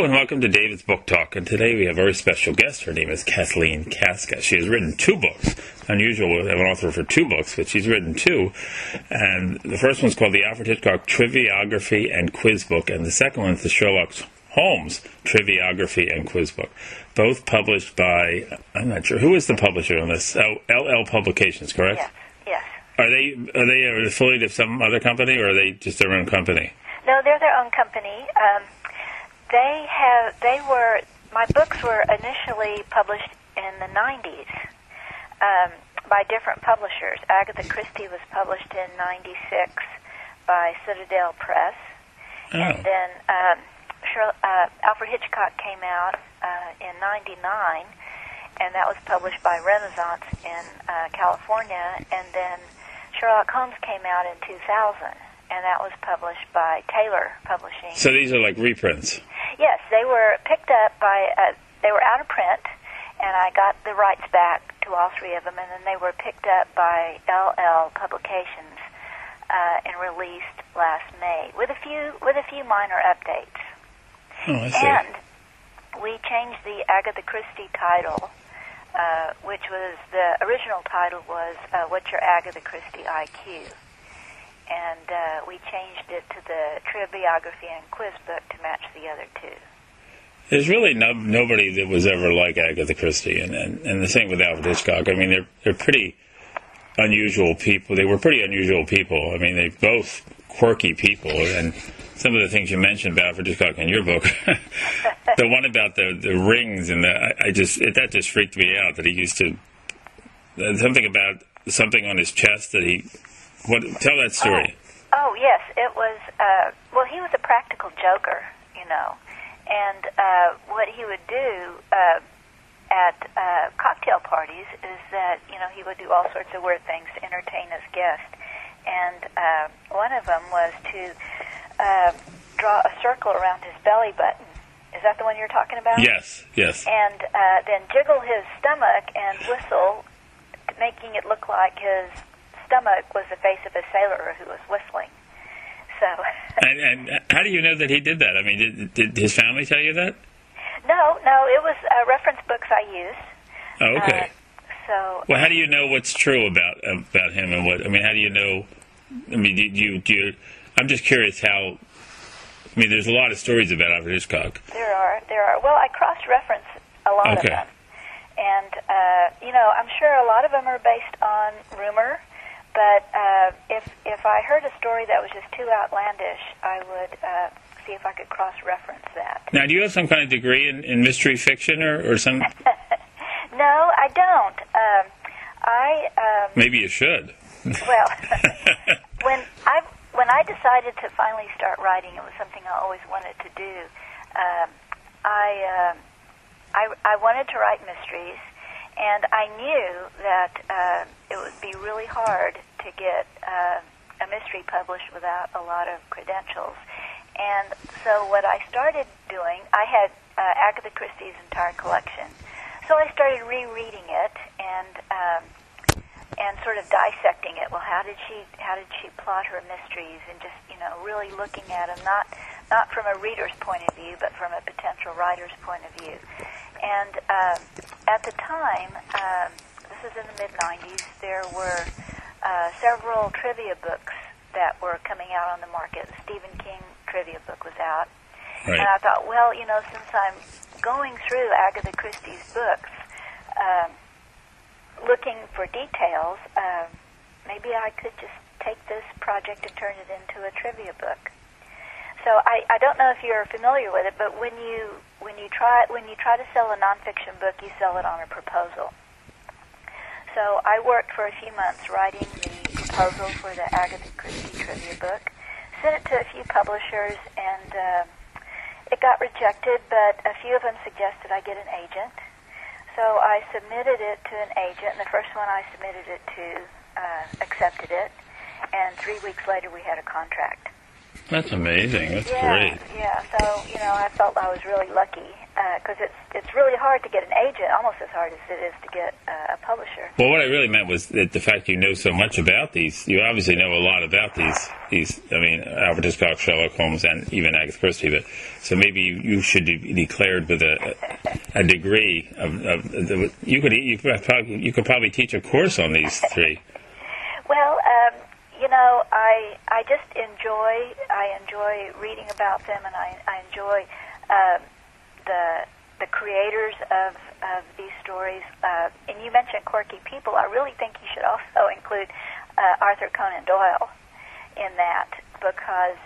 and welcome to David's Book Talk. And today we have a very special guest. Her name is Kathleen Casca. She has written 2 books. Unusual to have an author for 2 books, but she's written 2. And the first one's called the Alfred Hitchcock Triviography and Quiz Book, and the second one's the Sherlock Holmes Triviography and Quiz Book. Both published by, I'm not sure, who is the publisher on this? LL Publications, correct? Yes. Are they an affiliate of some other company, or are they just their own company? No, they're their own company. My books were initially published in the 90s by different publishers. Agatha Christie was published in 96 by Citadel Press. Oh. And then Alfred Hitchcock came out in 99, and that was published by Renaissance in California. And then Sherlock Holmes came out in 2000. And that was published by Taylor Publishing. So these are like reprints? Yes, they were picked up by, they were out of print, and I got the rights back to all 3 of them, and then they were picked up by LL Publications and released last May with a few minor updates. Oh, I see. And we changed the Agatha Christie title, which was, the original title was What's Your Agatha Christie IQ? And we changed it to the Triviography and Quiz Book to match the other 2. There's really nobody that was ever like Agatha Christie, and the same with Alfred Hitchcock. I mean, they're pretty unusual people. They were pretty unusual people. I mean, they're both quirky people, and some of the things you mentioned about Alfred Hitchcock in your book, the one about the rings, and that just freaked me out, that he used to, something on his chest that he... Tell that story. Oh, yes. It was, he was a practical joker, and what he would do at cocktail parties is that, he would do all sorts of weird things to entertain his guests. And one of them was to draw a circle around his belly button. Is that the one you're talking about? Yes. And then jiggle his stomach and whistle, making it look like his stomach was the face of a sailor who was whistling. So. And how do you know that he did that? I mean, did his family tell you that? No, it was reference books I used. Oh, okay. Well, how do you know what's true about him and what? I mean, how do you know? I mean, do you? I'm just curious how. I mean, there's a lot of stories about Alfred Hitchcock. There are. Well, I cross-reference a lot of them, and I'm sure a lot of them are based on rumor. But if I heard a story that was just too outlandish, I would see if I could cross-reference that. Now, do you have some kind of degree in mystery fiction or some? No, I don't. Maybe you should. Well, when I decided to finally start writing, it was something I always wanted to do. I wanted to write mysteries. And I knew that it would be really hard to get a mystery published without a lot of credentials. And so what I started doing, I had Agatha Christie's entire collection. So I started rereading it and sort of dissecting it. Well, how did she plot her mysteries, and just really looking at them not from a reader's point of view, but from a potential writer's point of view. And at the time, this is in the mid-'90s, there were several trivia books that were coming out on the market. The Stephen King trivia book was out. Right. And I thought, well, since I'm going through Agatha Christie's books, looking for details, maybe I could just take this project and turn it into a trivia book. So I don't know if you're familiar with it, but when you try to sell a nonfiction book, you sell it on a proposal. So I worked for a few months writing the proposal for the Agatha Christie trivia book, sent it to a few publishers, and it got rejected, but a few of them suggested I get an agent. So I submitted it to an agent, and the first one I submitted it to accepted it, and 3 weeks later we had a contract. That's amazing. That's great. Yeah. So I felt I was really lucky because it's really hard to get an agent, almost as hard as it is to get a publisher. Well, what I really meant was that the fact you know so much about these. You obviously know a lot about these. I mean, Alfred Hitchcock, Sherlock Holmes, and even Agatha Christie. But so maybe you should be declared with a degree of you could probably teach a course on these three. Well, I just enjoy reading about them, and I enjoy the creators of these stories. And you mentioned quirky people. I really think you should also include Arthur Conan Doyle in that because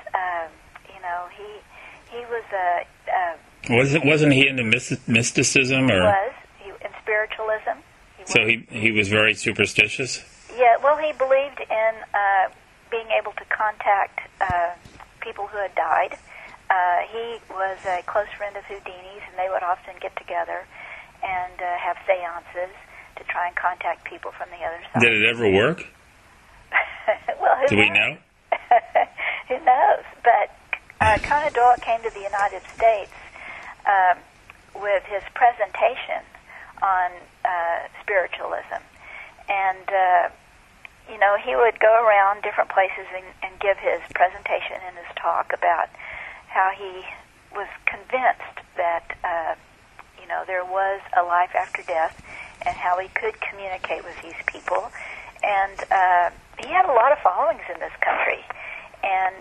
he was Wasn't he into mysticism or? He was in spiritualism. He was very superstitious. Yeah, well, he believed in being able to contact people who had died. He was a close friend of Houdini's, and they would often get together and have seances to try and contact people from the other side. Did it ever work? Well, who Do we know? Who knows? But Conan Doyle came to the United States with his presentation on spiritualism. And, he would go around different places and give his presentation and his talk about how he was convinced that, there was a life after death and how he could communicate with these people. And he had a lot of followings in this country. And,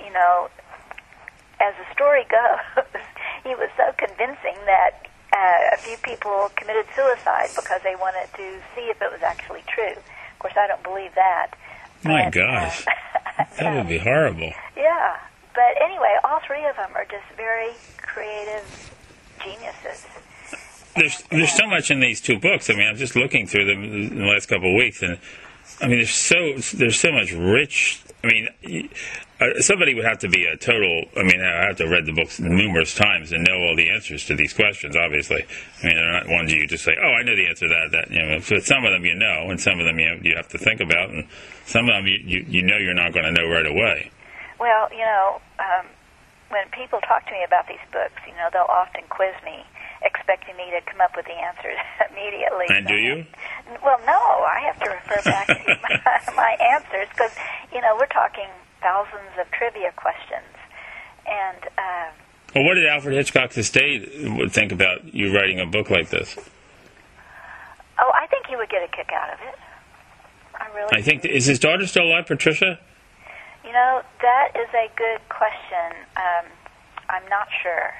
as the story goes, he was so convincing that a few people committed suicide because they wanted to see if it was actually true. Of course, I don't believe that. My gosh. That would be horrible. Yeah. But anyway, all three of them are just very creative geniuses. There's so much in these two books. I mean, I'm just looking through them in the last couple of weeks, and I mean, there's so much rich. I mean, somebody would have to be a total. I mean, I have to have read the books numerous times and know all the answers to these questions. Obviously, I mean, they're not ones you just say, "Oh, I know the answer to that." So some of them you know, and some of them you have to think about, and some of them you know you're not going to know right away. Well, when people talk to me about these books, they'll often quiz me, expecting me to come up with the answers immediately. And do you? Well, no, I have to refer back to my answers because, we're talking thousands of trivia questions. And well, what did Alfred Hitchcock's estate think about you writing a book like this? Oh, I think he would get a kick out of it. I think is his daughter still alive, Patricia? That is a good question. I'm not sure.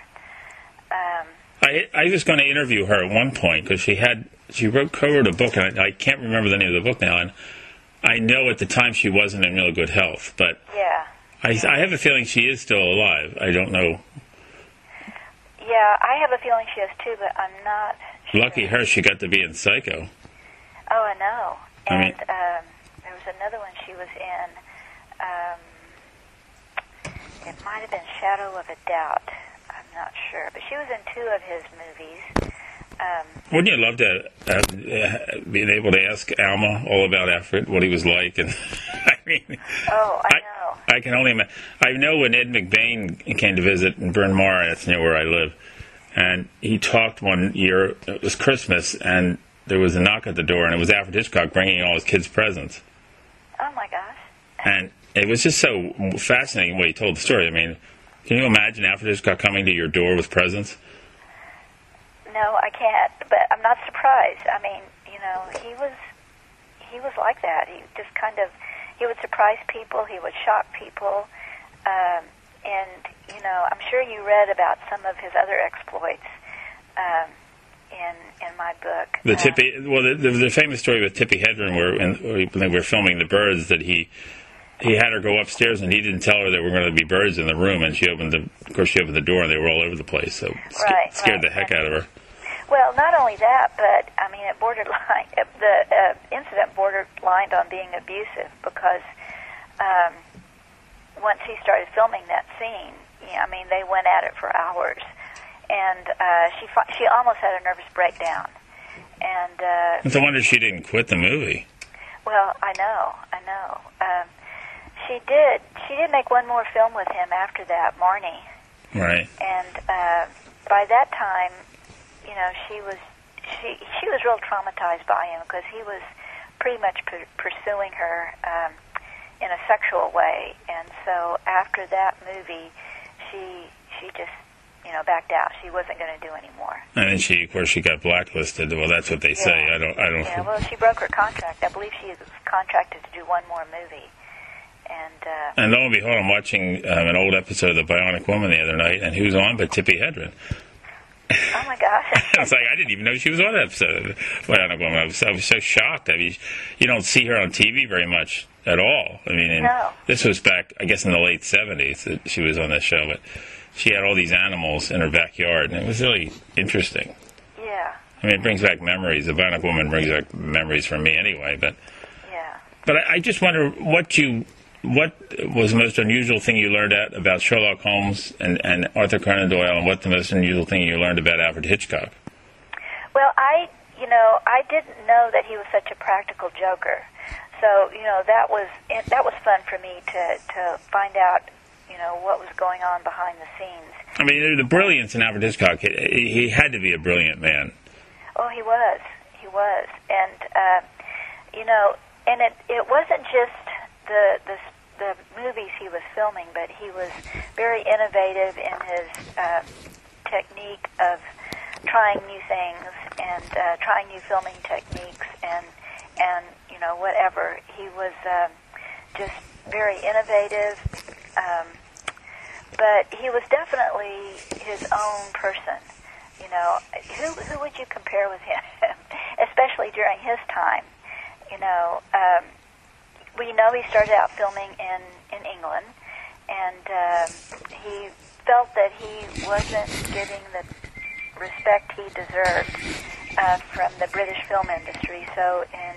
I was going to interview her at one point because she co-wrote a book, and I can't remember the name of the book now. And I know at the time she wasn't in really good health, but yeah, I have a feeling she is still alive. I don't know. Yeah, I have a feeling she is too, but I'm not sure. Lucky her, she got to be in Psycho. Oh, I know. And there was another one she was in. It might have been Shadow of a Doubt. I'm not sure. But she was in two of his movies. Wouldn't you love to being able to ask Alma all about Alfred, what he was like? And I mean, I know. I can only imagine. I know when Ed McBain came to visit in Bryn Mawr, that's near where I live, and he talked one year, it was Christmas, and there was a knock at the door, and it was Alfred Hitchcock bringing all his kids presents. Oh, my gosh. And it was just so fascinating when he told the story. I mean, can you imagine Alfred Hitchcock coming to your door with presents? No, I can't, but I'm not surprised. I mean, he was like that. He just he would surprise people, he would shock people, and, I'm sure you read about some of his other exploits in my book. The famous story with Tippi Hedren where they were filming The Birds, that he had her go upstairs and he didn't tell her there were going to be birds in the room, and she opened the door and they were all over the place, so scared the heck out of her. Well, not only that, but I mean, the incident borderlined on being abusive because once he started filming that scene, they went at it for hours, and she almost had a nervous breakdown. And it's a wonder she didn't quit the movie. Well, I know. She did. She did make one more film with him after that, Marnie. Right. And by that time, she was real traumatized by him because he was pretty much pursuing her in a sexual way. And so after that movie, she just backed out. She wasn't going to do anymore. And then of course, she got blacklisted. Well, that's what they say. I don't. Yeah. Well, she broke her contract. I believe she was contracted to do one more movie. And lo and behold, I'm watching an old episode of The Bionic Woman the other night, and who's on but Tippi Hedren? Oh my gosh! I was like, I didn't even know she was on that episode of Bionic Woman. I was so shocked. I mean, you don't see her on TV very much at all. I mean, no. This was back, I guess, in the late '70s that she was on this show, but she had all these animals in her backyard, and it was really interesting. Yeah. I mean, it brings back memories. The Bionic Woman brings back memories for me anyway, but... Yeah. But I just wonder what was the most unusual thing you learned about Sherlock Holmes and Arthur Conan Doyle, and what the most unusual thing you learned about Alfred Hitchcock? Well, I didn't know that he was such a practical joker. So, that was fun for me to find out, what was going on behind the scenes. I mean, the brilliance in Alfred Hitchcock, he had to be a brilliant man. Oh, he was. And, and it wasn't just the movies he was filming, but he was very innovative in his technique of trying new things and trying new filming techniques and whatever. He was just very innovative, but he was definitely his own person. Who would you compare with him, especially during his time? We know he started out filming in England, and he felt that he wasn't getting the respect he deserved from the British film industry. So in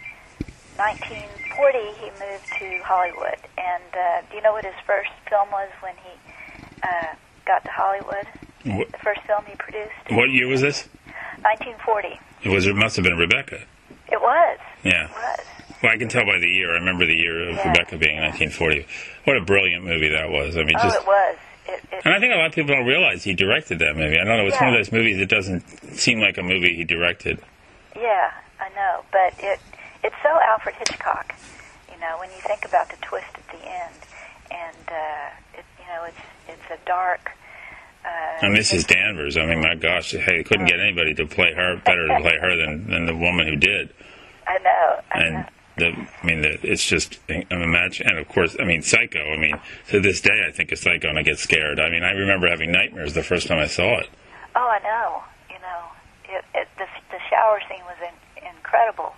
1940, he moved to Hollywood. And do you know what his first film was when he got to Hollywood? The first film he produced? What year was this? 1940. It must have been Rebecca. It was. Yeah. It was. Well, I can tell by the year. I remember the year of Rebecca being 1940. What a brilliant movie that was. I mean, it was. And I think a lot of people don't realize he directed that movie. I don't know. It's one of those movies that doesn't seem like a movie he directed. Yeah, I know. But it's so Alfred Hitchcock, when you think about the twist at the end. And, it's a dark... and Mrs. Danvers, I mean, my gosh, hey, they couldn't get anybody to play her better to play her than the woman who did. I know. It's just, imagine, and of course, Psycho. I mean, to this day, I think of Psycho and I get scared. I mean, I remember having nightmares the first time I saw it. Oh, I know. The shower scene was incredible.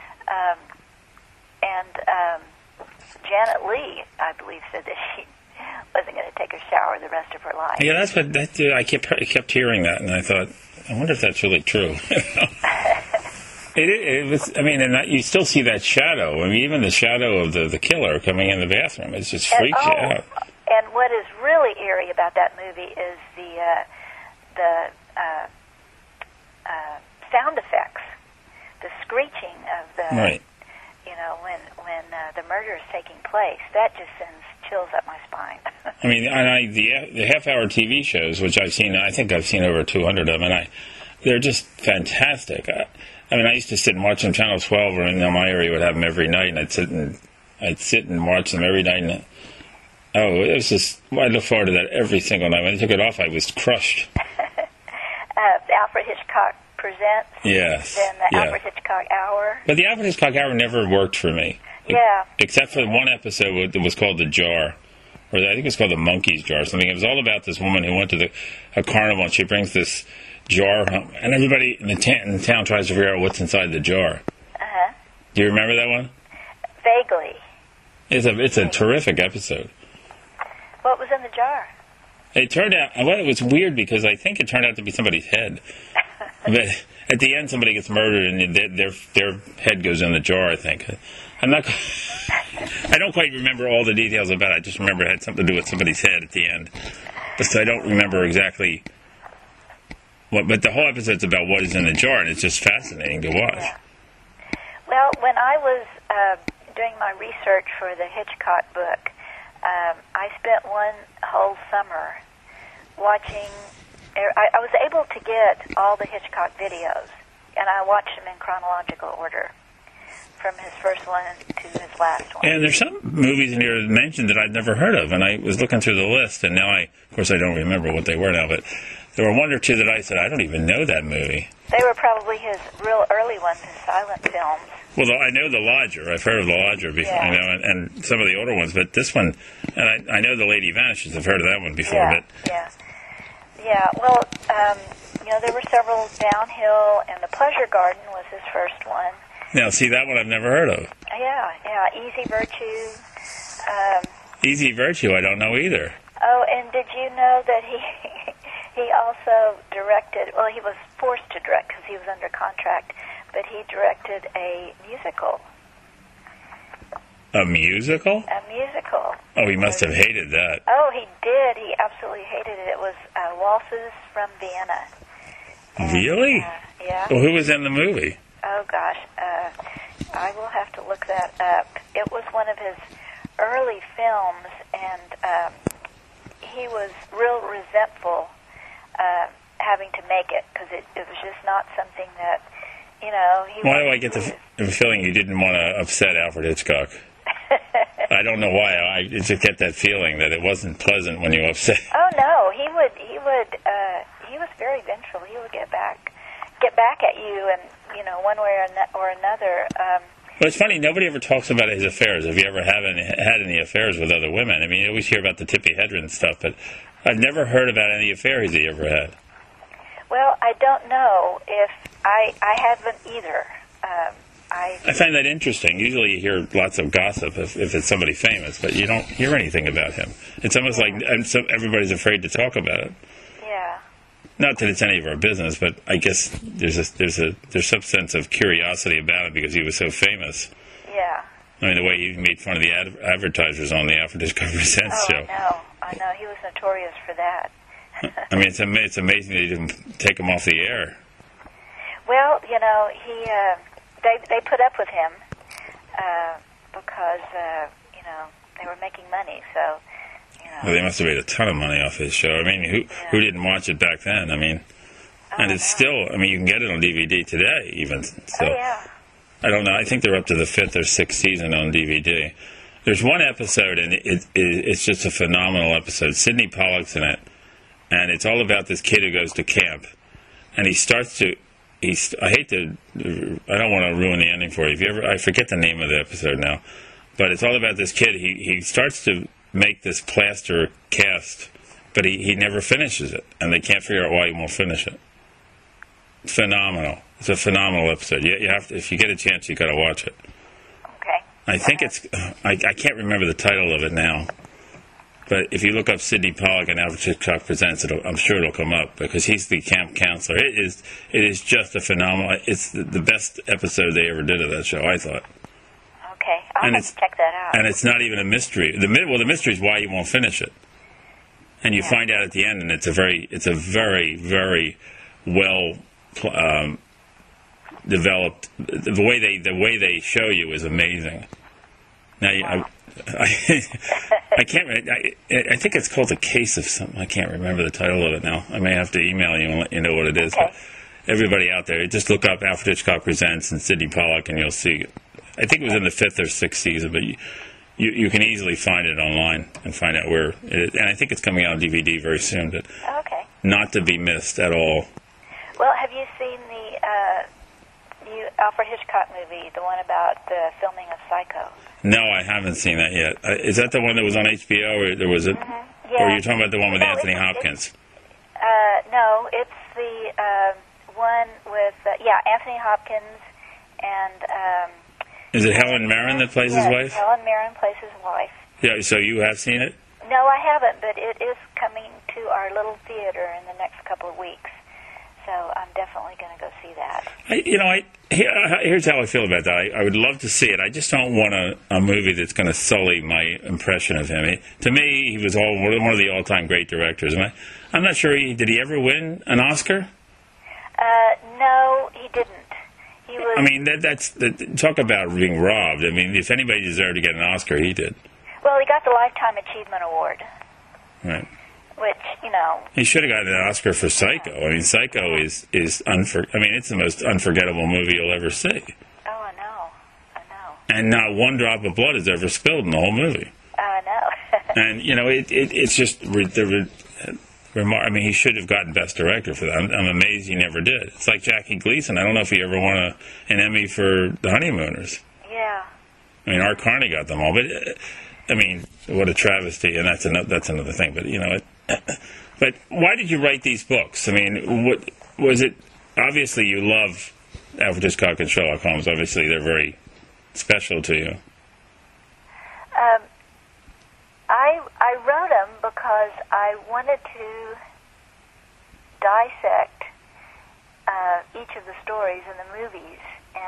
Janet Leigh, I believe, said that she wasn't going to take a shower the rest of her life. Yeah, I kept hearing that, and I thought, I wonder if that's really true. It was. I mean, and you still see that shadow. I mean, even the shadow of the killer coming in the bathroom. It just freaks you out. And what is really eerie about that movie is the sound effects, the screeching of the. Right. When the murder is taking place, that just sends chills up my spine. I mean, the half-hour TV shows, which I think I've seen over 200 of them, and they're just fantastic. I used to sit and watch them. Channel 12, or in my area, would have them every night, and I'd sit and watch them every night. And it was just, I look forward to that every single night. When I took it off, I was crushed. Alfred Hitchcock Presents. Yes. Then the Alfred Hitchcock Hour. But the Alfred Hitchcock Hour never worked for me. Yeah. Except for one episode that was called The Jar. Or I think it was called The Monkey's Jar or something. It was all about this woman who went to a carnival, and she brings this jar home, and everybody in the town tries to figure out what's inside the jar. Uh-huh. Do you remember that one? Vaguely. It's a terrific episode. What was in the jar? It turned out, it was weird because I think it turned out to be somebody's head. But at the end, somebody gets murdered, and their head goes in the jar, I think. I don't quite remember all the details about it. I just remember it had something to do with somebody's head at the end. But I don't remember exactly what. But the whole episode's about what is in the jar, and it's just fascinating to watch. Yeah. Well, when I was doing my research for the Hitchcock book, I spent one whole summer watching. I was able to get all the Hitchcock videos, and I watched them in chronological order, from his first one to his last one. And there's some movies in here mentioned that I'd never heard of, and I was looking through the list, and now of course I don't remember what they were now, but there were one or two that I said, I don't even know that movie. They were probably his real early ones, his silent films. Well, I know The Lodger. I've heard of The Lodger before, Yeah. and some of the older ones, but this one, and I know The Lady Vanishes. I've heard of that one before, Yeah, but yeah. Well, there were several. Downhill and The Pleasure Garden was his first one. now see, that one I've never heard of. Yeah. Easy Virtue. Easy Virtue, I don't know either. Oh, and did you know that he also directed? Well, he was forced to direct because he was under contract, but he directed a musical. A musical? A musical. Oh, he must have hated that. Oh, he did. He absolutely hated it. It was Waltzes from Vienna. And, Really? Yeah. Well, who was in the movie? Oh, gosh. I will have to look that up. It was one of his early films, and he was real resentful having to make it because it was just not something that, he Why do I get the feeling you didn't want to upset Alfred Hitchcock? I don't know why. I just get that feeling that it wasn't pleasant when you upset. Oh no, he was very vengeful. He would get back at you, and one way or another. Well, it's funny. Nobody ever talks about his affairs. Have you ever had any affairs with other women? I mean, you always hear about the Tippi Hedren stuff, but I've never heard about any affairs he ever had. Well, I don't know if I haven't either. I find that interesting. Usually you hear lots of gossip if it's somebody famous, but you don't hear anything about him. It's almost like everybody's afraid to talk about it. Yeah. Not that it's any of our business, but I guess there's some sense of curiosity about it because he was so famous. Yeah. I mean, the way he made fun of the advertisers on the Alfred Hitchcock Presents show. I know. He was notorious for that. I mean, it's amazing that he didn't take him off the air. Well, they put up with him because they were making money. So, Well, they must have made a ton of money off his show. I mean, who didn't watch it back then? I mean, and it's still. I mean, you can get it on DVD today, even. So, oh yeah. I don't know. I think they're up to the 5th or 6th season on DVD. There's one episode, and it's just a phenomenal episode. Sidney Pollack's in it, and it's all about this kid who goes to camp, and he starts to. I don't want to ruin the ending for you. I forget the name of the episode now, but it's all about this kid. He starts to make this plaster cast, but he never finishes it, and they can't figure out why he won't finish it. Phenomenal. It's a phenomenal episode. You have to, if you get a chance, you got to watch it. Okay. I think it's. I can't remember the title of it now, but if you look up Sidney Pollack and Alfred Hitchcock Presents, I'm sure it'll come up because he's the camp counselor. It is just a phenomenal. It's the best episode they ever did of that show, I thought. Okay, I'll have to check that out. And it's not even a mystery. The mystery is why you won't finish it, and you find out at the end, and it's a very, very well developed. The way they show you is amazing. Now, I can't. I think it's called The Case of something. I can't remember the title of it now. I may have to email you and let you know what it is. Okay. But everybody out there, just look up Alfred Hitchcock Presents and Sidney Pollack, and you'll see it. I think it was in the 5th or 6th season, but you can easily find it online and find out where it is. And I think it's coming out on DVD very soon. But okay. Not to be missed at all. Well, have you seen the new Alfred Hitchcock movie, the one about the filming of Psycho? No, I haven't seen that yet. Is that the one that was on HBO, or there was it? Mm-hmm. Yeah. Or are you talking about the one with Anthony Hopkins? No, it's the one with Anthony Hopkins and. Is it Helen Mirren that plays his wife? Helen Mirren plays his wife. Yeah. So you have seen it? No, I haven't, but it is coming to our little theater in the next couple of weeks. So I'm definitely going to go see that. Here's how I feel about that. I would love to see it. I just don't want a movie that's going to sully my impression of him. To me, he was one of the all-time great directors. I'm not sure did he ever win an Oscar? No, he didn't. He he was. I mean, talk about being robbed. I mean, if anybody deserved to get an Oscar, he did. Well, he got the Lifetime Achievement Award. Right. Which, you know. He should have gotten an Oscar for Psycho. I mean, Psycho is it's the most unforgettable movie you'll ever see. Oh, I know. And not one drop of blood is ever spilled in the whole movie. I know. And, you know, it's just I mean, he should have gotten Best Director for that. I'm amazed he never did. It's like Jackie Gleason. I don't know if he ever won an Emmy for The Honeymooners. Yeah. I mean, Art Carney got them all, but I mean, what a travesty, and that's another thing. But you know, but why did you write these books? I mean, what was it? Obviously, you love Alfred Hitchcock and Sherlock Holmes. Obviously, they're very special to you. I wrote them because I wanted to dissect each of the stories in the movies,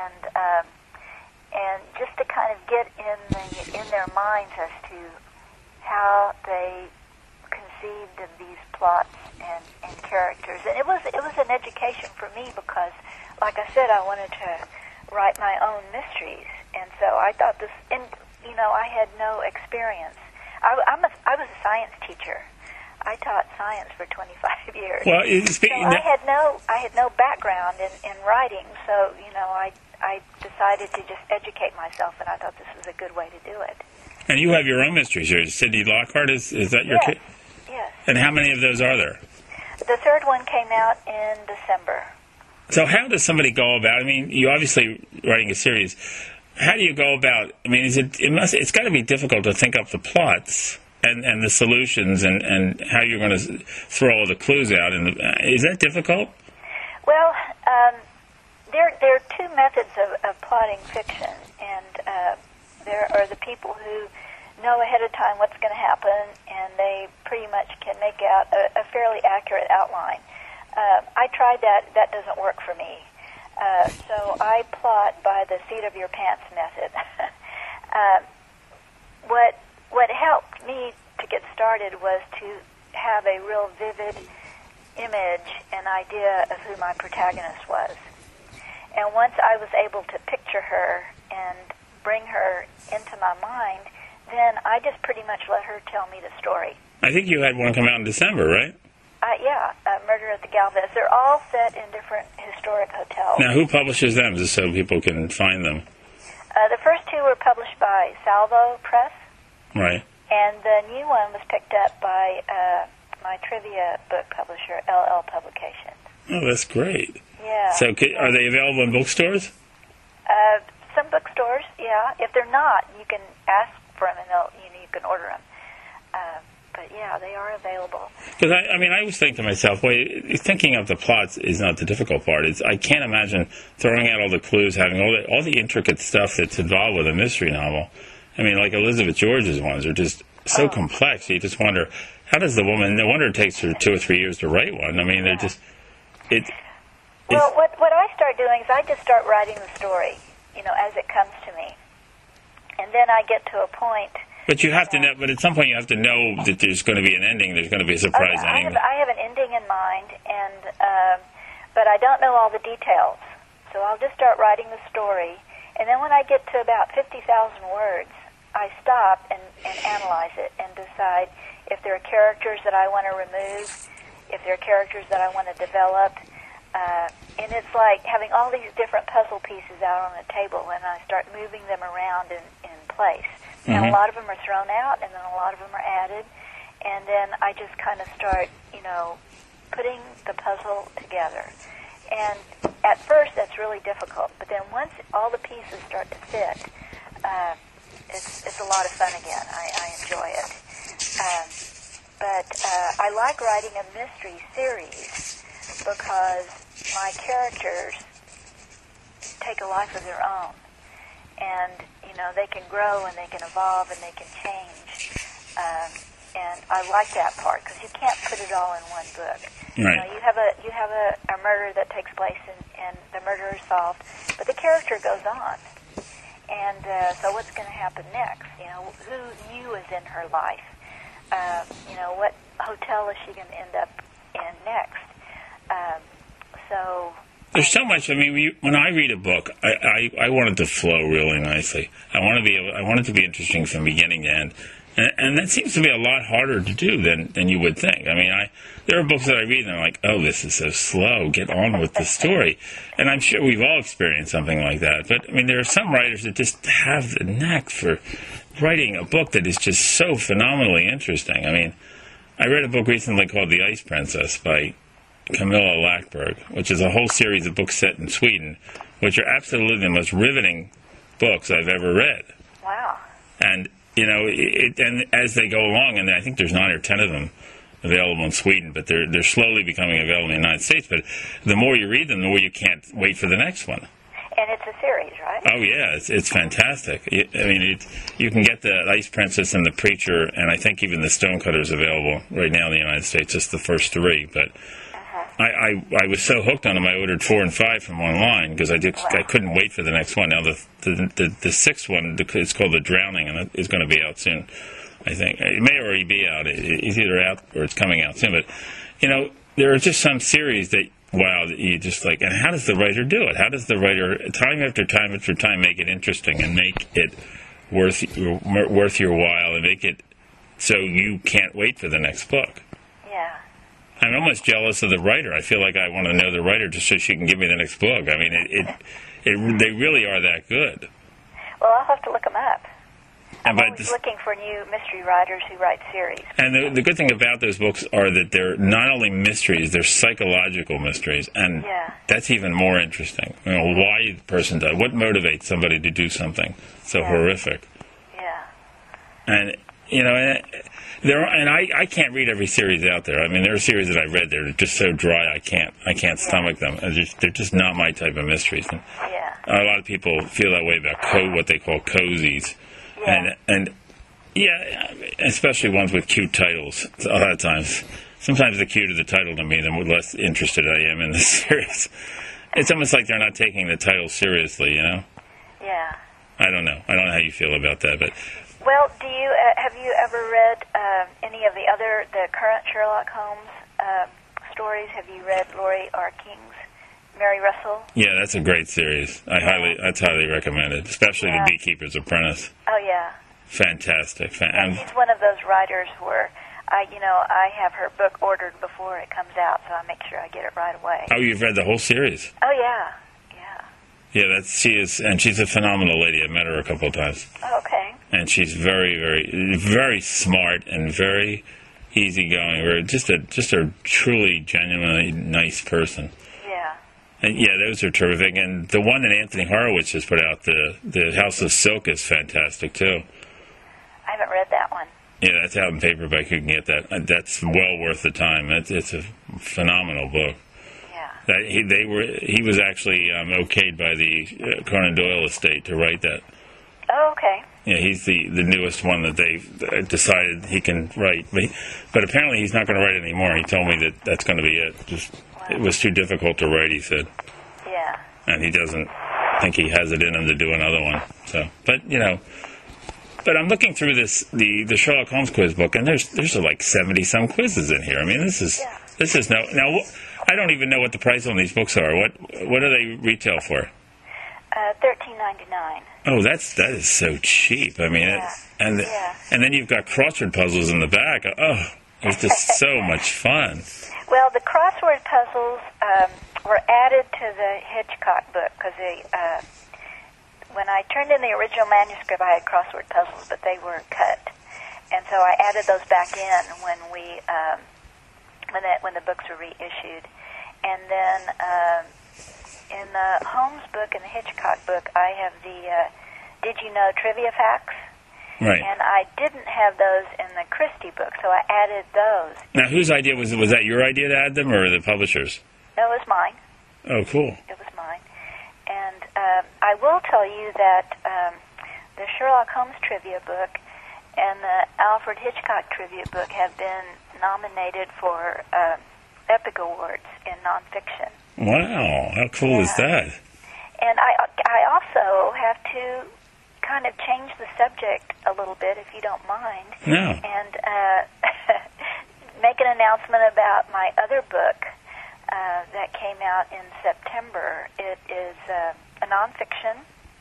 and just to kind of get in their minds as to how they conceived of these plots and characters. And it was an education for me because, like I said, I wanted to write my own mysteries, and so I thought this. And you know, I had no experience. I was a science teacher. I taught science for 25 years. Well, I had no background in writing, so you know, I decided to just educate myself, and I thought this was a good way to do it. And you have your own mysteries here. Sidney Lockhart, is that your kid? Yes. And how many of those are there? The third one came out in December. So how does somebody go about? I mean, you obviously writing a series. How do you go about? I mean, it's got to be difficult to think up the plots and the solutions and how you're going to throw all the clues out. Is that difficult? Well, there are two methods of plotting fiction, and there are the people who know ahead of time what's going to happen, and they pretty much can make out a fairly accurate outline. I tried that. That doesn't work for me. So I plot by the seat of your pants method. What helped me to get started was to have a real vivid image and idea of who my protagonist was. And once I was able to picture her and bring her into my mind, then I just pretty much let her tell me the story. I think you had one come out in December, right? Yeah, Murder at the Galvez. They're all set in different historic hotels. Now, who publishes them, just so people can find them? The first two were published by Salvo Press. Right. And the new one was picked up by my trivia book publisher, LL Publications. Oh, that's great. Yeah. So are they available in bookstores? Some bookstores, yeah. If they're not, you can ask for them and you can order them. But yeah, they are available. Because I always think to myself, well, thinking of the plots is not the difficult part. I can't imagine throwing out all the clues, having all the intricate stuff that's involved with a mystery novel. I mean, like Elizabeth George's ones are just so complex. You just wonder, how does the woman? No wonder it takes her 2 or 3 years to write one. I mean, they're just Well, what I start doing is I just start writing the story, you know, as it comes to me, and then I get to a point. But you have to know. But at some point, you have to know that there's going to be an ending. There's going to be a surprise ending. I have an ending in mind, and but I don't know all the details. So I'll just start writing the story, and then when I get to about 50,000 words, I stop and analyze it and decide if there are characters that I want to remove, if there are characters that I want to develop. And it's like having all these different puzzle pieces out on a table, and I start moving them around in place. Mm-hmm. And a lot of them are thrown out, and then a lot of them are added. And then I just kind of start, you know, putting the puzzle together. And at first, that's really difficult. But then once all the pieces start to fit, it's a lot of fun again. I enjoy it. But I like writing a mystery series because my characters take a life of their own. And, you know, they can grow and they can evolve and they can change. And I like that part because you can't put it all in one book. Right. You know, you have a murder that takes place and the murder is solved, but the character goes on. And so what's going to happen next? You know, who new is in her life? You know, what hotel is she going to end up in next? So There's so much. I mean, when I read a book, I want it to flow really nicely. I want it to be interesting from beginning to end. And that seems to be a lot harder to do than you would think. I mean, there are books that I read and I'm like, oh, this is so slow. Get on with the story. And I'm sure we've all experienced something like that. But, I mean, there are some writers that just have the knack for writing a book that is just so phenomenally interesting. I mean, I read a book recently called The Ice Princess by Camilla Lackberg, which is a whole series of books set in Sweden, which are absolutely the most riveting books I've ever read. Wow. And and as they go along, and I think there's 9 or 10 of them available in Sweden, but they're slowly becoming available in the United States. But the more you read them, the more you can't wait for the next one. And it's a series, right? Oh yeah, it's fantastic. I mean, you can get the Ice Princess and the Preacher, and I think even the Stonecutters available right now in the United States. Just the first 3, but. I was so hooked on them, I ordered 4 and 5 from online because I couldn't wait for the next one. Now the 6th one, it's called The Drowning, and it's going to be out soon. I think it may already be out. It's either out or it's coming out soon. But there are just some series that that you just like. And how does the writer do it? How does the writer time after time after time make it interesting and make it worth your while and make it so you can't wait for the next book? Yeah. I'm almost jealous of the writer. I feel like I want to know the writer just so she can give me the next book. I mean, they really are that good. Well, I'll have to look them up. I'm But always looking for new mystery writers who write series. And the good thing about those books are that they're not only mysteries, they're psychological mysteries. And that's even more interesting. Why the person does, what motivates somebody to do something so horrific. Yeah. And, I can't read every series out there. I mean, there are series that I read that are just so dry I can't stomach them. They're just not my type of mysteries. And a lot of people feel that way about what they call cozies. Yeah. And especially ones with cute titles. A lot of times. Sometimes the cuter the title to me, the less interested I am in the series. It's almost like they're not taking the title seriously, Yeah. I don't know. I don't know how you feel about that, but... Well, have you ever read any of the current Sherlock Holmes stories? Have you read Laurie R. King's Mary Russell? Yeah, that's a great series. That's highly recommended, especially The Beekeeper's Apprentice. Oh yeah. Fantastic. And she's one of those writers where I have her book ordered before it comes out, so I make sure I get it right away. Oh, you've read the whole series? Oh yeah. Yeah, she's a phenomenal lady. I've met her a couple of times. Okay. And she's very, very, very smart and very easygoing. Just a truly, genuinely nice person. Yeah. And those are terrific. And the one that Anthony Horowitz has put out, the House of Silk, is fantastic too. I haven't read that one. Yeah, that's out in paperback. You can get that. That's well worth the time. It's a phenomenal book. He was actually okayed by the Conan Doyle estate to write that. Oh, okay. Yeah, he's the newest one that they've decided he can write. But apparently he's not going to write anymore. He told me that's going to be it. It was too difficult to write, he said. Yeah. And he doesn't think he has it in him to do another one. So, but I'm looking through the Sherlock Holmes quiz book, and there's like 70-some quizzes in here. I mean, this is now. I don't even know what the price on these books are. What do they retail for? $13.99. Oh, that is so cheap. I mean, and then you've got crossword puzzles in the back. Oh, it's just so much fun. Well, the crossword puzzles were added to the Hitchcock book because when I turned in the original manuscript, I had crossword puzzles, but they were cut, and so I added those back in when the books were reissued. And then in the Holmes book and the Hitchcock book, I have the Did You Know Trivia Facts? Right. And I didn't have those in the Christie book, so I added those. Now, whose idea was that? Your idea to add them, or the publisher's? No, it was mine. Oh, cool. It was mine. And I will tell you that the Sherlock Holmes trivia book and the Alfred Hitchcock trivia book have been nominated for Epic Awards in nonfiction. Wow, how cool is that? And I also have to kind of change the subject a little bit, if you don't mind. No. And make an announcement about my other book, that came out in September. It is a nonfiction,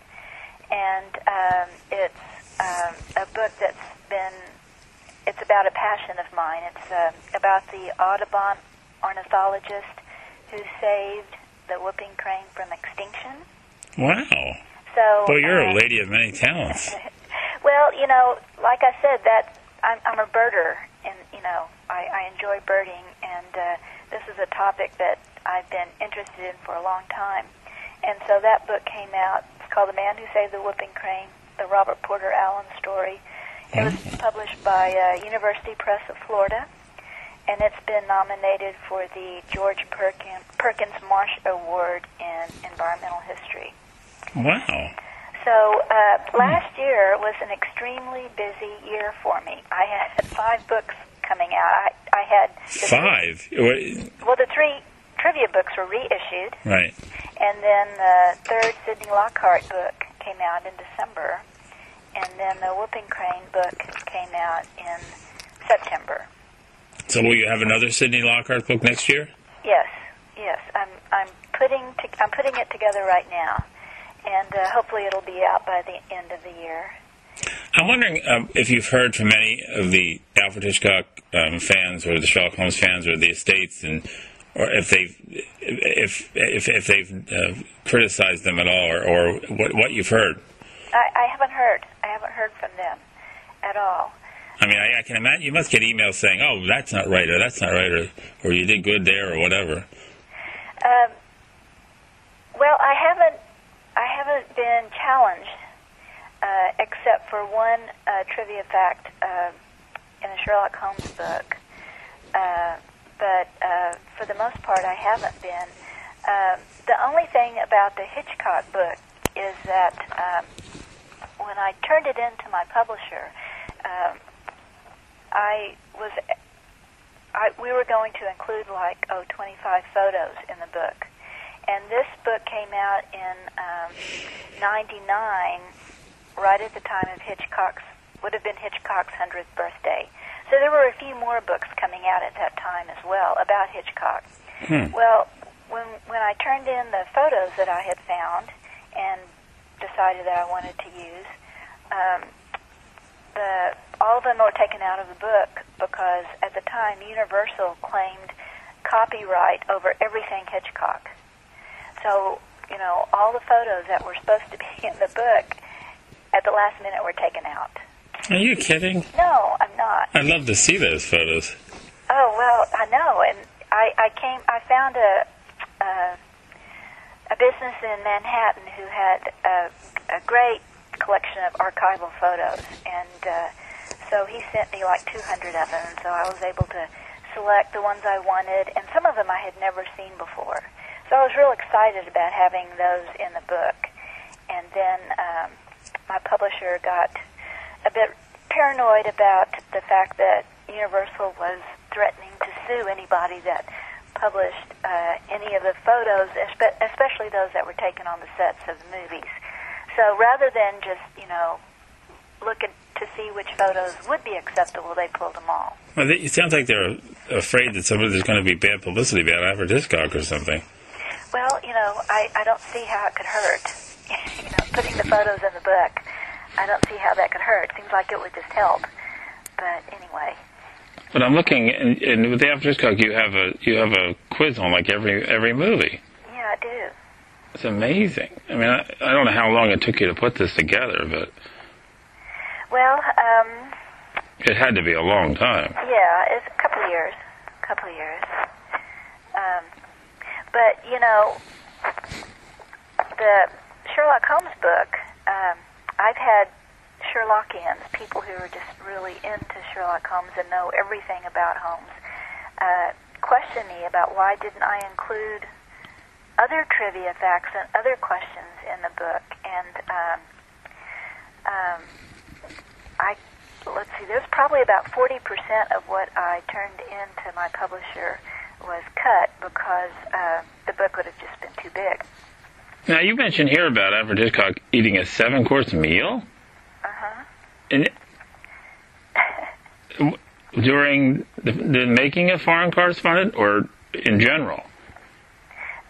and it's a book it's about a passion of mine. It's about the Audubon ornithologist who saved the whooping crane from extinction. Wow. So, well, you're a lady of many talents. Well, like I said, I'm a birder, and I enjoy birding, and this is a topic that I've been interested in for a long time. And so that book came out. It's called The Man Who Saved the Whooping Crane, the Robert Porter Allen story. It was published by University Press of Florida, and it's been nominated for the George Perkins Marsh Award in Environmental History. Wow. So last year was an extremely busy year for me. I had 5 books coming out. I had 5? Well, the 3 trivia books were reissued. Right. And then the 3rd Sidney Lockhart book came out in December. And then the Whooping Crane book came out in September. So will you have another Sidney Lockhart book next year? Yes. I'm putting it together right now. And hopefully it'll be out by the end of the year. I'm wondering if you've heard from any of the Alfred Hitchcock fans or the Sherlock Holmes fans or the estates, or if they've criticized them at all, or what you've heard. I haven't heard. I haven't heard from them at all. I mean, I can imagine you must get emails saying, "Oh, that's not right," or "That's not right," or "You did good there," or whatever. Well, I haven't been challenged except for one trivia fact in a Sherlock Holmes book. But for the most part, I haven't been. The only thing about the Hitchcock book is that when I turned it in to my publisher, we were going to include 25 photos in the book. And this book came out in 99, right at the time of would have been Hitchcock's 100th birthday. So there were a few more books coming out at that time as well about Hitchcock. Well, when I turned in the photos that I had found and decided that I wanted to use, all of them were taken out of the book because at the time Universal claimed copyright over everything Hitchcock. So, all the photos that were supposed to be in the book at the last minute were taken out. Are you kidding? No, I'm not. I'd love to see those photos. Oh, well, I know. And I found a business in Manhattan who had a great collection of archival photos. And so he sent me 200 of them. So I was able to select the ones I wanted. And some of them I had never seen before. So I was real excited about having those in the book. And then my publisher got a bit paranoid about the fact that Universal was threatening to sue anybody that published any of the photos, especially those that were taken on the sets of the movies. So rather than just, looking to see which photos would be acceptable, they pulled them all. Well, it sounds like they're afraid that there's going to be bad publicity about Alfred Hitchcock or something. Well, I don't see how it could hurt. Putting the photos in the book, I don't see how that could hurt. Seems like it would just help. But anyway. But I'm looking, and with the Alfred Hitchcock, you have a quiz on every movie. Yeah, I do. It's amazing. I mean, I don't know how long it took you to put this together, but well, it had to be a long time. Yeah, it's a couple of years. But the Sherlock Holmes book, I've had Sherlockians, people who are just really into Sherlock Holmes and know everything about Holmes, question me about why didn't I include other trivia facts and other questions in the book. And let's see, there's probably about 40% of what I turned in to my publisher was cut because the book would have just been too big. Now, you mentioned here about Alfred Hitchcock eating a 7-course meal? Uh-huh. And during the making of Foreign Correspondent, or in general?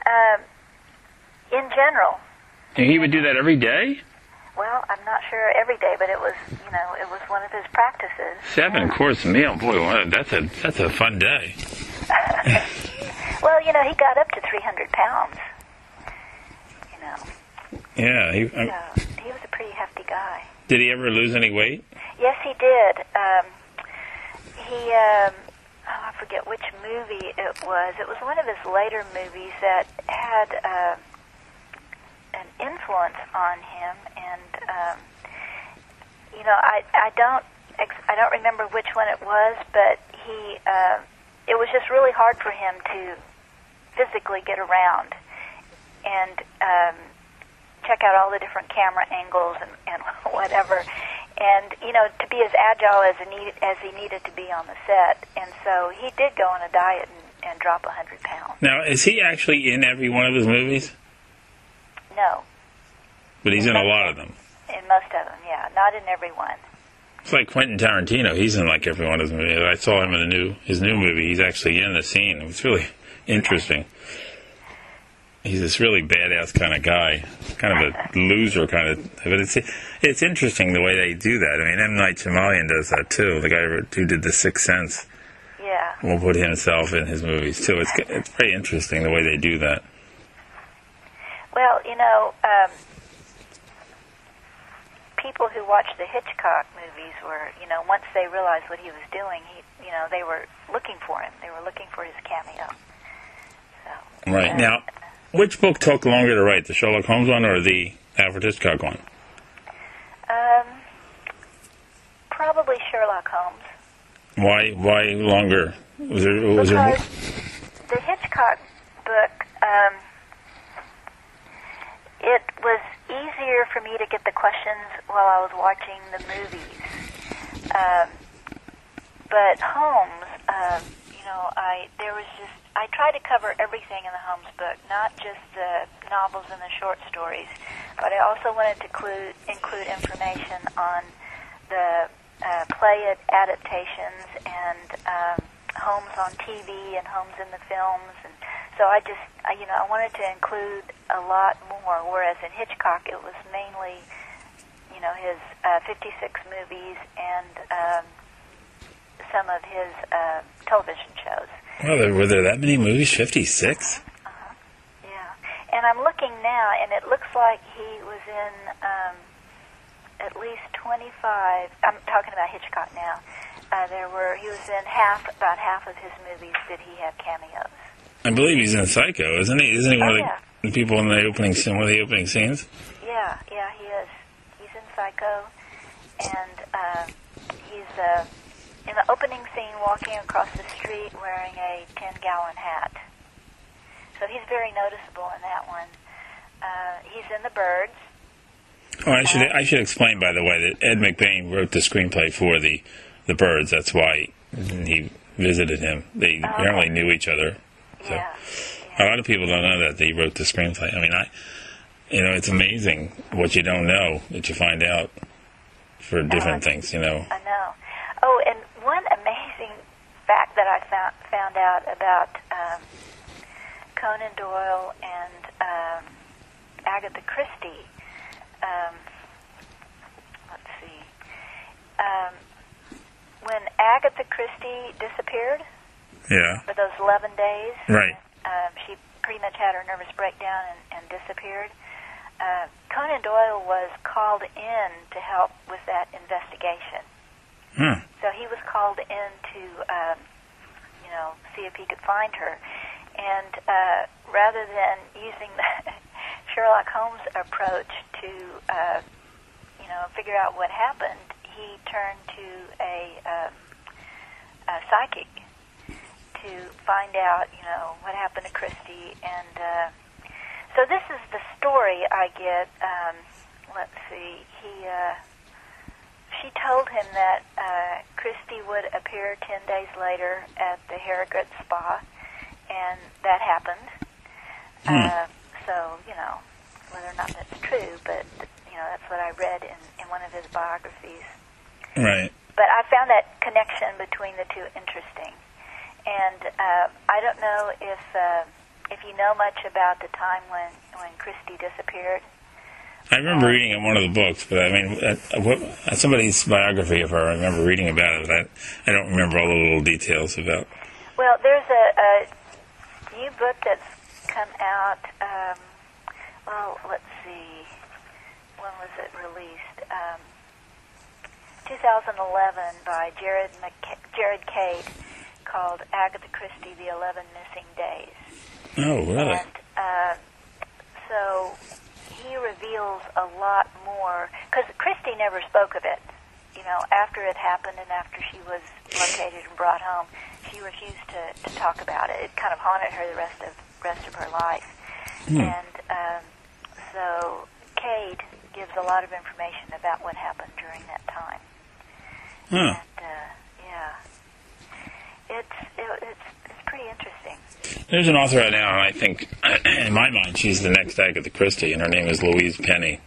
In general. And he would do that every day? Well, I'm not sure every day, but it was one of his practices. 7-course meal, boy, that's a fun day. Well, he got up to 300 pounds. Yeah, he was a pretty hefty guy. Did he ever lose any weight? Yes, he did. I forget which movie it was. It was one of his later movies that had an influence on him, and I don't remember which one it was, but it was just really hard for him to physically get around and check out all the different camera angles and whatever, and to be as agile as he needed to be on the set. And so he did go on a diet and drop 100 pounds. Now, is he actually in every one of his movies? No. But he's in a lot of them. In most of them, yeah. Not in every one. It's like Quentin Tarantino. He's in like every one of his movies. I saw him in his new movie. He's actually in the scene. It's really interesting. He's this really badass kind of guy, kind of a loser kind of. But it's interesting the way they do that. I mean, M. Night Shyamalan does that too. The guy who did The Sixth Sense. Yeah. Will put himself in his movies too. It's very interesting the way they do that. Well, people who watched the Hitchcock movies were, once they realized what he was doing, they were looking for him. They were looking for his cameo. So, right. Now, which book took longer to write, the Sherlock Holmes one or the Alfred Hitchcock one? Probably Sherlock Holmes. Why longer? Was there the Hitchcock book, it was easier for me to get the questions while I was watching the movies. But Holmes, I tried to cover everything in the Holmes book, not just the novels and the short stories, but I also wanted to include information on the play adaptations and Holmes on TV and Holmes in the films, and so I wanted to include a lot more. Whereas in Hitchcock, it was mainly, his 56 movies and some of his television shows. Well, were there that many movies? 56? Yeah, and I'm looking now, and it looks like he was in at least 25. I'm talking about Hitchcock now. He was in about half of his movies did he have cameos. I believe he's in Psycho, isn't he? Isn't he one of the people in the opening scene, one of the opening scenes? Yeah, he is. He's in Psycho, and he's in the opening scene walking across the street wearing a 10-gallon hat. So he's very noticeable in that one. He's in The Birds. Oh, I should explain, by the way, that Ed McBain wrote the screenplay for the Birds. That's why he visited him. They apparently knew each other. So yeah. A lot of people don't know that he wrote the screenplay. I mean, it's amazing what you don't know that you find out for different things. I know. Oh, and one amazing fact that I found out about Conan Doyle and Agatha Christie. Let's see. When Agatha Christie disappeared, for those 11 days, right? She pretty much had her nervous breakdown and disappeared. Conan Doyle was called in to help with that investigation. So he was called in to, see if he could find her. And rather than using the Sherlock Holmes approach to, figure out what happened, he turned to a psychic to find out, what happened to Christie. And so this is the story I get. Let's see. She told him that Christie would appear 10 days later at the Harrogate Spa, and that happened. So, whether or not that's true, but, that's what I read in one of his biographies. Right. But I found that connection between the two interesting. And I don't know if if you know much about the time when Christie disappeared. I remember reading in one of the books, but I mean, somebody's biography of her, I remember reading about it, but I don't remember all the little details about. Well, there's a new book that's come out, let's see, when was it released? 2011 by Jared Cade, called Agatha Christie, The 11 Missing Days. Oh, really? And so he reveals a lot more, because Christie never spoke of it. You know, after it happened and after she was located and brought home, she refused to talk about it. It kind of haunted her the rest of her life. And so Cade gives a lot of information about what happened during that time. And it's pretty interesting. There's an author right now, and I think, in my mind, she's the next Agatha Christie, and her name is Louise Penny.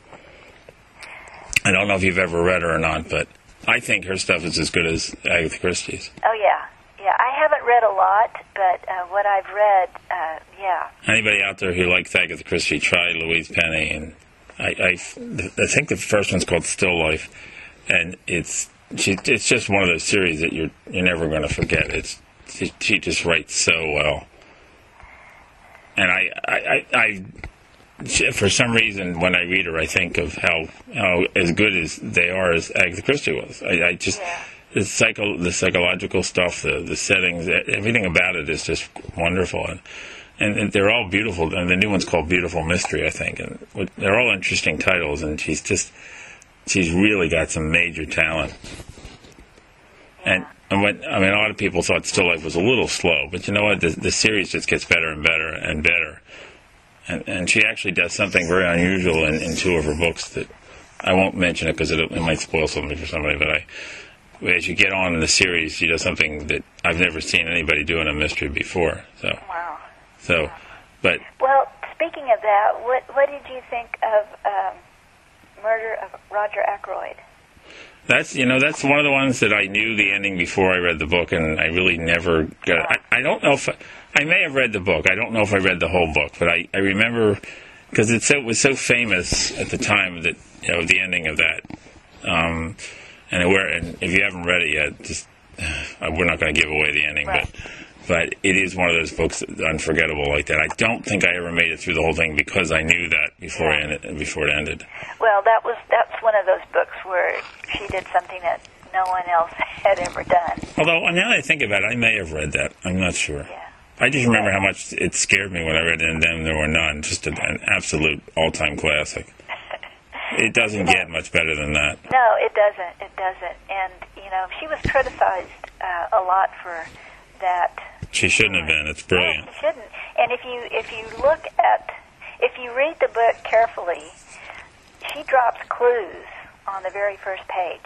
I don't know if you've ever read her or not, but I think her stuff is as good as Agatha Christie's. Oh, yeah. Yeah, I haven't read a lot, but what I've read, yeah. Anybody out there who likes Agatha Christie, try Louise Penny, and I think the first one's called Still Life, and it's just one of those series that you're never going to forget. She just writes so well, and I for some reason when I read her, I think of how as good as they are as Agatha Christie was. I just the psychological stuff, the settings, everything about it is just wonderful, and they're all beautiful. And the new one's called Beautiful Mystery, I think, and they're all interesting titles. And she's really got some major talent. And a lot of people thought Still Life was a little slow, but you know what? The series just gets better and better and better. And she actually does something very unusual in two of her books that I won't mention it because it might spoil something for somebody. But as you get on in the series, she does something that I've never seen anybody do in a mystery before. Wow. Well, speaking of that, what did you think of Murder of Roger Ackroyd? That's one of the ones that I knew the ending before I read the book, and I really never got. I don't know if I may have read the book. I don't know if I read the whole book, but I remember because it was so famous at the time that the ending of that. And if you haven't read it yet, just we're not going to give away the ending, right. But it is one of those books that's unforgettable like that. I don't think I ever made it through the whole thing because I knew that before it ended. Well, that's one of those books where she did something that no one else had ever done. Although, now that I think about it, I may have read that. I'm not sure. Yeah. I just remember how much it scared me when I read it, and then there were none. Just an absolute all-time classic. It doesn't get much better than that. No, it doesn't. It doesn't. And, she was criticized a lot for that. She shouldn't have been. It's brilliant. No, she shouldn't. And if you read the book carefully, she drops clues on the very first page.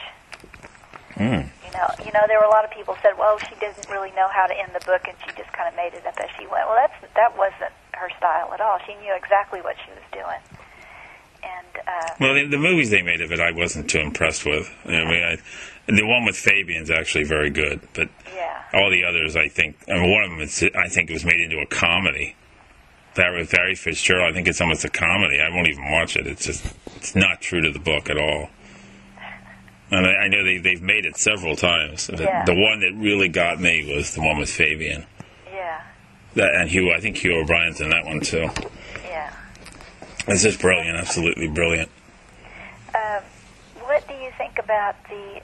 There were a lot of people said, well, she didn't really know how to end the book, and she just kind of made it up as she went. Well, that wasn't her style at all. She knew exactly what she was doing. And the movies they made of it, I wasn't too impressed with. The one with Fabian's actually very good, but all the others, I think, one of them, I think it was made into a comedy. That with Barry Fitzgerald, I think it's almost a comedy. I won't even watch it. It's not true to the book at all. And I know they've made it several times. Yeah. The one that really got me was the one with Fabian. Yeah. And I think Hugh O'Brien's in that one too. Yeah. It's just brilliant, absolutely brilliant. What do you think about the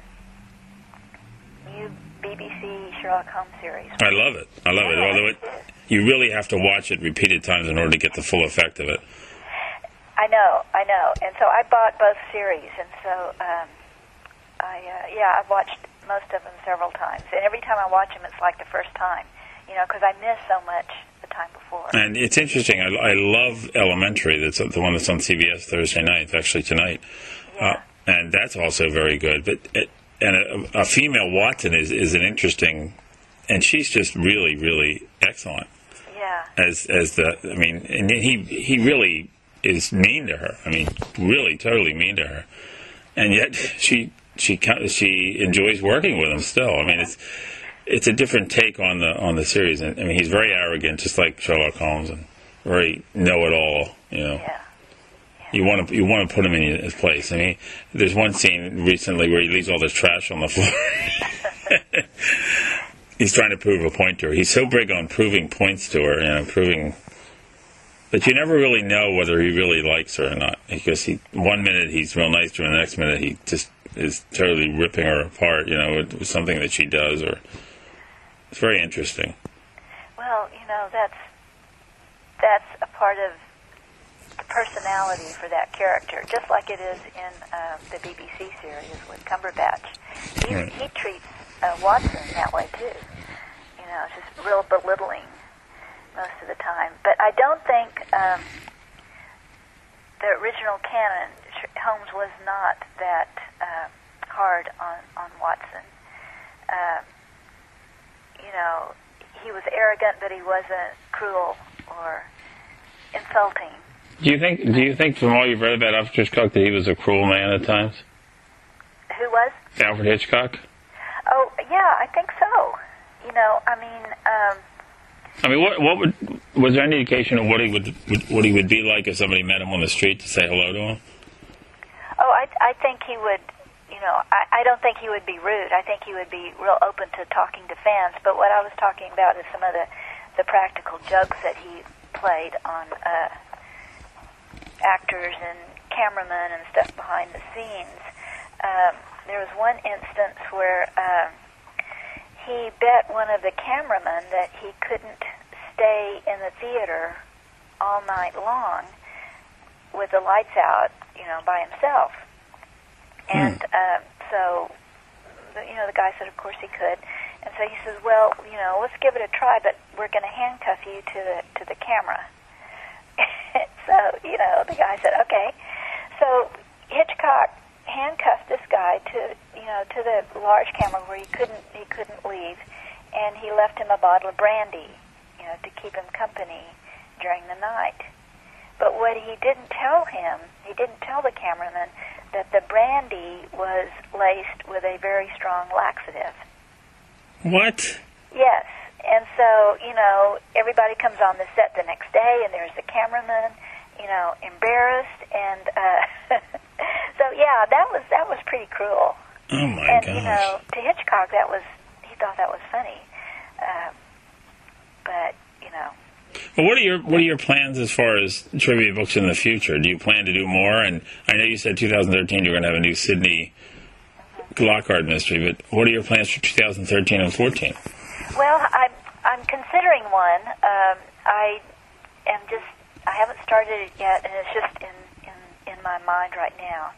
new BBC Sherlock Holmes series? I love it. Although you really have to watch it repeated times in order to get the full effect of it. I know. And so I bought both series, and so I've watched most of them several times. And every time I watch them, it's like the first time, because I miss so much the time before. And it's interesting. I love Elementary. That's the one that's on CBS Thursday night, actually tonight. Yeah. And that's also very good. But a female Watson is an interesting, and she's just really, really excellent. Yeah. And he really is mean to her. Really, totally mean to her. And yet she enjoys working with him still. it's a different take on the series. And I mean, he's very arrogant, just like Sherlock Holmes, and very know-it-all. You know, Yeah. you want to put him in his place. I mean, there's one scene recently where he leaves all this trash on the floor. He's trying to prove a point to her. He's so big on proving points to her, proving. But you never really know whether he really likes her or not, because one minute he's real nice to her, and the next minute he just is totally ripping her apart. With something that she does, or it's very interesting. Well, that's a part of the personality for that character, just like it is in the BBC series with Cumberbatch. He treats Watson that way too. Just real belittling most of the time. But I don't think the original canon, Holmes was not that hard on Watson. He was arrogant, but he wasn't cruel or insulting. Do you think from all you've read about Alfred Hitchcock that he was a cruel man at times? Who was? Alfred Hitchcock? Oh, yeah, I think so. Was there any indication of what he would be like if somebody met him on the street to say hello to him? Oh, I think he would. I don't think he would be rude. I think he would be real open to talking to fans. But what I was talking about is some of the practical jokes that he played on actors and cameramen and stuff behind the scenes. There was one instance where he bet one of the cameramen that he couldn't stay in the theater all night long with the lights out, by himself. And so, the guy said, of course he could. And so he says, well, let's give it a try, but we're going to handcuff you to the camera. So, the guy said, okay. So Hitchcock handcuffed this guy to the large camera where he couldn't leave, and he left him a bottle of brandy, to keep him company during the night. But what he didn't tell the cameraman that the brandy was laced with a very strong laxative. What? Yes. And so, everybody comes on the set the next day, and there's the cameraman, embarrassed, and so yeah, that was pretty cruel. Oh my gosh! And to Hitchcock, he thought that was funny, but. Well, what are your plans as far as trivia books in the future? Do you plan to do more? And I know you said 2013 you're going to have a new Sidney Lockhart mystery, but what are your plans for 2013 and 14? Well, I'm considering one. I haven't started it yet, and it's just in my mind right now.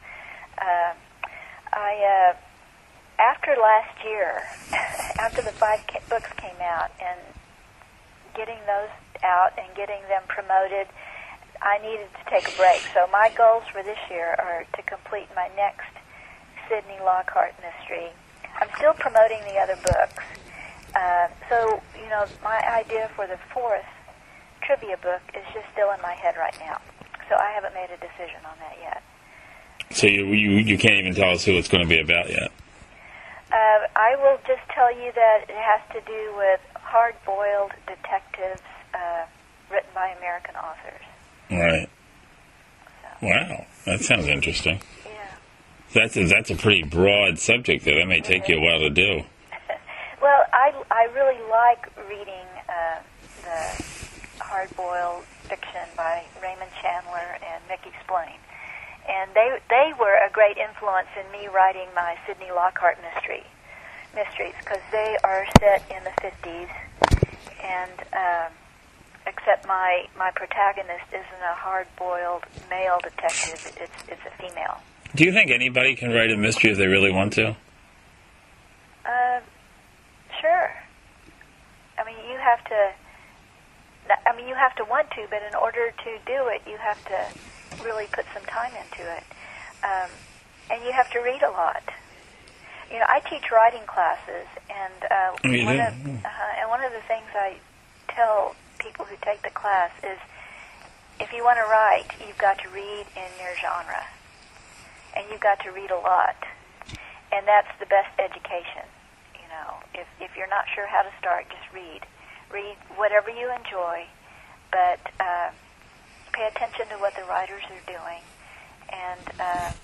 After last year, after the 5 books came out, and getting those out and getting them promoted, I needed to take a break. So my goals for this year are to complete my next Sidney Lockhart mystery. I'm still promoting the other books. So, my idea for the 4th trivia book is just still in my head right now. So I haven't made a decision on that yet. So you can't even tell us who it's going to be about yet? I will just tell you that it has to do with hard-boiled detectives written by American authors. Right. So. Wow, that sounds interesting. Yeah. That's a pretty broad subject that may take you a while to do. Well, I really like reading the hard-boiled fiction by Raymond Chandler and Mickey Spillane. And they were a great influence in me writing my Sidney Lockhart mysteries, because they are set in the 50s, and except my protagonist isn't a hard-boiled male detective, it's a female. Do you think anybody can write a mystery if they really want to? Sure. You have to want to, but in order to do it, you have to really put some time into it. And you have to read a lot. I teach writing classes, and one of the things I tell people who take the class is, if you want to write, you've got to read in your genre, and you've got to read a lot, and that's the best education. If you're not sure how to start, just read. Read whatever you enjoy, but pay attention to what the writers are doing, and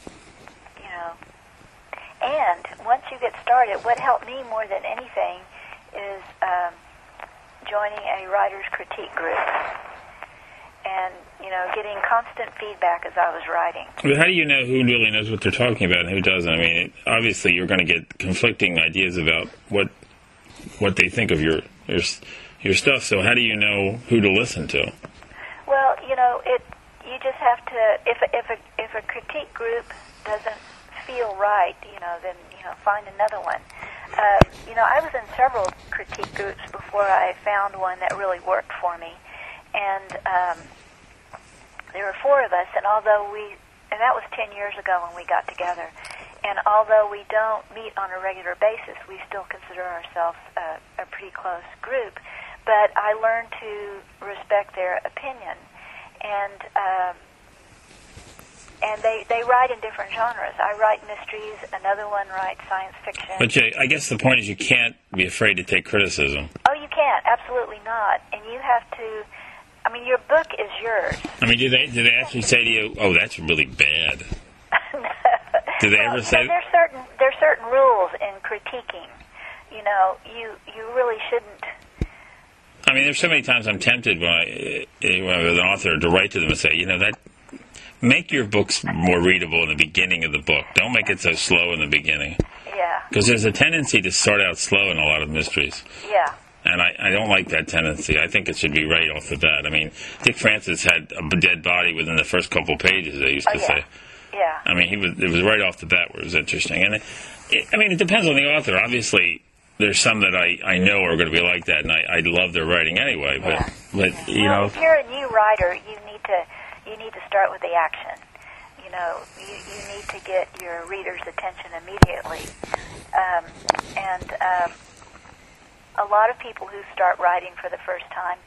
and once you get started, what helped me more than anything is joining a writer's critique group, and getting constant feedback as I was writing. But how do you know who really knows what they're talking about and who doesn't? I mean, obviously you're going to get conflicting ideas about what they think of your stuff. So how do you know who to listen to? Well, you just have to. If a critique group doesn't feel right, then find another one. I was in several critique groups before I found one that really worked for me, and there were 4 of us, and that was 10 years ago when we got together, and although we don't meet on a regular basis, we still consider ourselves a pretty close group. But I learned to respect their opinion, and they write in different genres. I write mysteries, another one writes science fiction. But I guess the point is you can't be afraid to take criticism. Oh, you can't. Absolutely not. And you have to. I mean, your book is yours. I mean, do they actually say to you, "Oh, that's really bad"? No. Do they ever say? There's certain rules in critiquing. You really shouldn't. I mean, there's so many times I'm tempted by an author to write to them and say, that make your books more readable in the beginning of the book. Don't make it so slow in the beginning. Yeah. Because there's a tendency to start out slow in a lot of mysteries. Yeah. And I don't like that tendency. I think it should be right off the bat. I mean, Dick Francis had a dead body within the first couple pages, they used to say. Yeah. I mean, it was right off the bat where it was interesting. And it depends on the author. Obviously, there's some that I know are going to be like that, and I love their writing anyway. But if you're a new writer, you need to start with the action. You need to get your reader's attention immediately. A lot of people who start writing for the first time,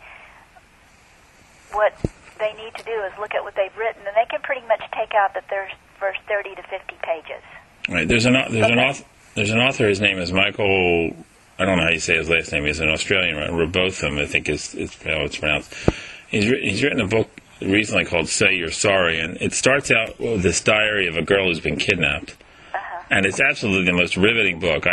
what they need to do is look at what they've written, and they can pretty much take out the first 30 to 50 pages. Right. There's an author. His name is Michael. I don't know how you say his last name. He's an Australian writer. Robotham, I think is how it's pronounced. He's written a book recently called "Say You're Sorry," and it starts out with this diary of a girl who's been kidnapped, and it's absolutely the most riveting book.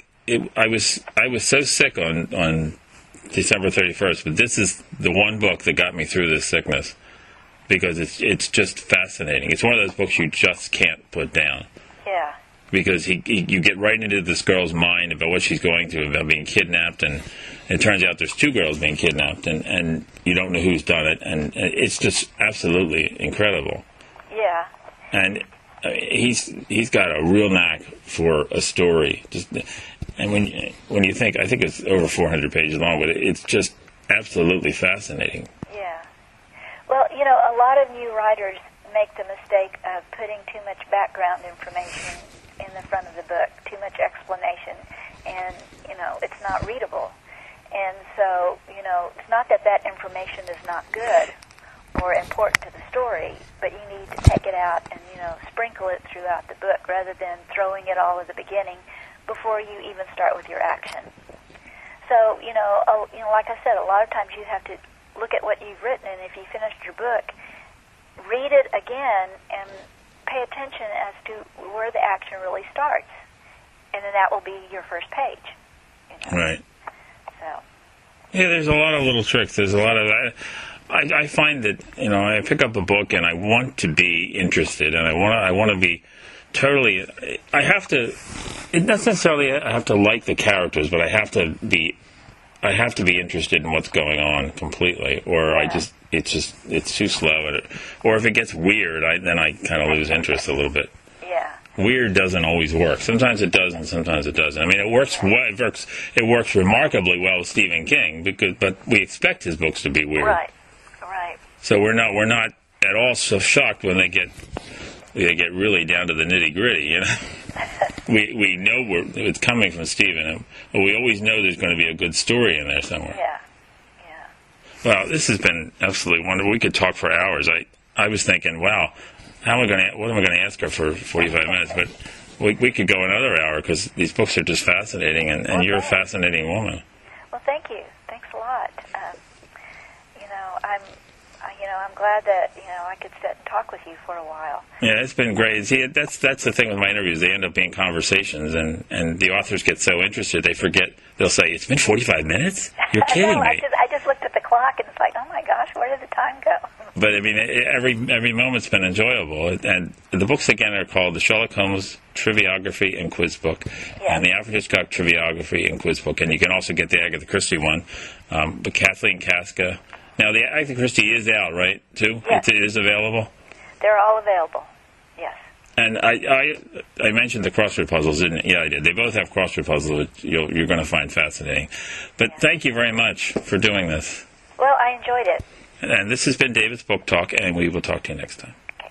I was so sick on December 31st, but this is the one book that got me through this sickness because it's just fascinating. It's one of those books you just can't put down. Yeah. Because you get right into this girl's mind about what she's going through, about being kidnapped, and it turns out there's 2 girls being kidnapped, and you don't know who's done it, and it's just absolutely incredible. Yeah. And he's got a real knack for a story. And when you think, I think it's over 400 pages long, but it's just absolutely fascinating. Yeah. Well, a lot of new writers make the mistake of putting too much background information in the front of the book, too much explanation, and, it's not readable. And so, it's not that information is not good or important to the story, but you need to take it out and, sprinkle it throughout the book rather than throwing it all at the beginning before you even start with your action. So, like I said, a lot of times you have to look at what you've written, and if you finished your book, read it again and pay attention as to where the action really starts, and then that will be your first page. Right. So. Yeah, there's a lot of little tricks. There's a lot of. I find that I pick up a book and I want to be interested, and I want to be totally. I have to. It doesn't necessarily. I have to like the characters, but I have to be interested in what's going on completely, or it's too slow, or if it gets weird, then I kind of lose interest a little bit. Yeah. Weird doesn't always work. Sometimes it does, and sometimes it doesn't. I mean, it works remarkably well with Stephen King but we expect his books to be weird. Right. So we're not at all so shocked when they get really down to the nitty gritty. We know it's coming from Stephen, but we always know there's going to be a good story in there somewhere. Yeah. Well, this has been absolutely wonderful. We could talk for hours. I was thinking, wow, what am I going to ask her for 45 minutes? But we could go another hour because these books are just fascinating, and you're a fascinating woman. Well, thank you. Thanks a lot. I'm glad that I could sit and talk with you for a while. Yeah, it's been great. See, that's the thing with my interviews. They end up being conversations, and the authors get so interested they forget. They'll say, "It's been 45 minutes? You're kidding me." I just looked at the clock and it's like, oh my gosh, where did the time go? But I mean, every moment's been enjoyable. And the books again are called the Sherlock Holmes Triviography and Quiz Book, and the Alfred Hitchcock Triviography and Quiz Book. And you can also get the Agatha Christie one. But Kathleen Kaska. Now, the Agatha Christie is out, right, too? Yes. It is available? They're all available, yes. And I mentioned the crossword puzzles, didn't I? Yeah, I did. They both have crossword puzzles, which you're going to find fascinating. But thank you very much for doing this. Well, I enjoyed it. And this has been David's Book Talk, and we will talk to you next time.